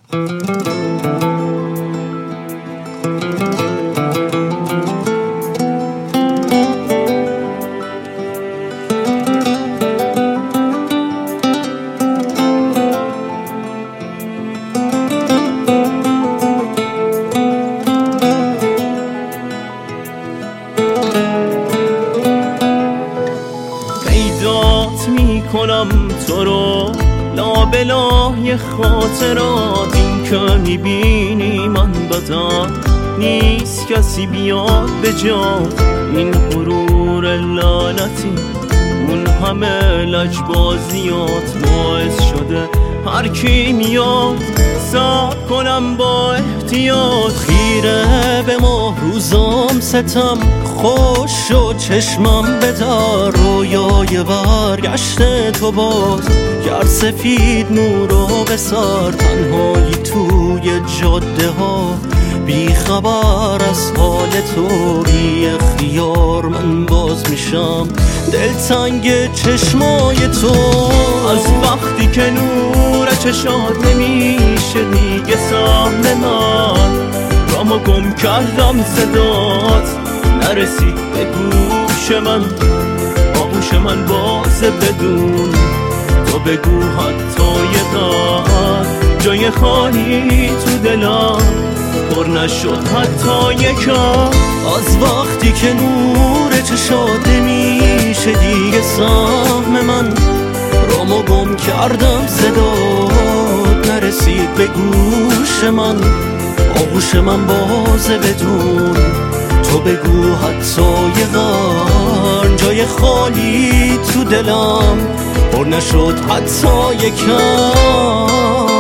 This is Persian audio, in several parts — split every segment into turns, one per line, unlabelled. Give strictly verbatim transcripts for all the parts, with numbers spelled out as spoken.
پیدات میکنم تو رو لابلای خاطرات، این که میبینی من بدم نیست کسی بیاد به جا. این غرور لعنتی اون همه لجبازیات باعث شده هر کی میاد صبر کنم با احتیاط. خیره به ماه روزام ستم خوش شد چشمم بدار، رویای برگشت تو باز گر سفید نورو بسار. تنهایی توی جاده ها بی خبر از حال تو، بی اختیار من باز میشم دلتنگ چشمای تو. از وقتی که نور چشات نمیشه دیگه سهم من، رامو گم کردم صدات نرسید به گوش من. آغوش من بازه بدون تو بگو حتی یه قدر جای خالی تو دلم پر نشد حتی یکم. از وقتی که نور چشات نمیشه دیگه سهم من، رامو گم کردم صدات نرسید به گوش من. آغوش من بازه بدون تو بگو حتی یه قرن جای خالی تو دلم پر نشد حتی یکم.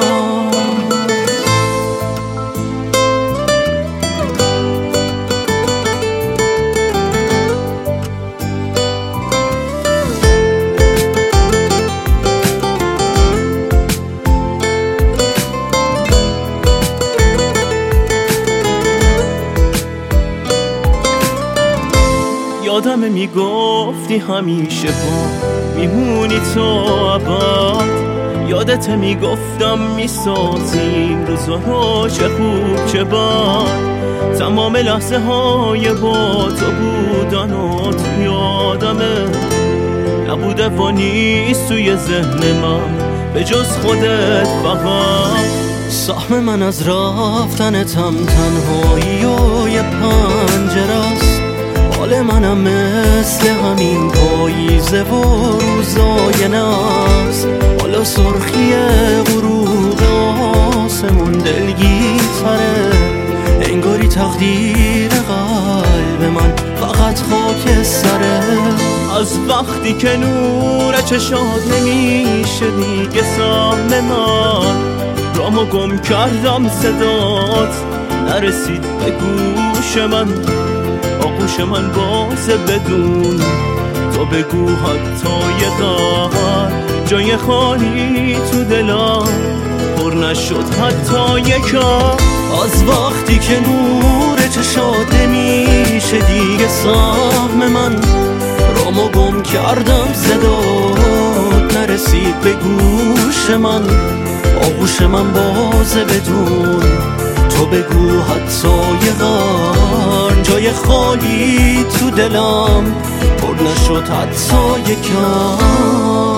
یادمه میگفتی همیشه با میمونی تو ابد، یادت میگفتم میسازیم روزا رو چه خوب چه بد. تمام لحظه های با تو بودن و تو یادمه نبوده و نیست توی ذهن من به جز خودت فقط.
سهم من از رفتنتم تنهایی و یه پنجره است، حال منم مثل همین پاییزه و روزای نست. حالا سرخی غروب آسمون دلگیرتره، انگاری تقدیر قلب من فقط خاک سره.
از وقتی که نور چشات نمیشه دیگه سهم من، رامو گم کردم صدات نرسید به گوش من. آغوش من بازه بدون تو بگو حتی یه قدر جای خالی تو دلم پر نشد حتی یکم.
از وقتی که نور چشات نمیشه دیگه سهم من، رامو گم کردم صدات نرسید به گوش من. آغوش من بازه بدون تو بگو حتی یه قرن جای خالی تو دلم پر نشد حتی یکم.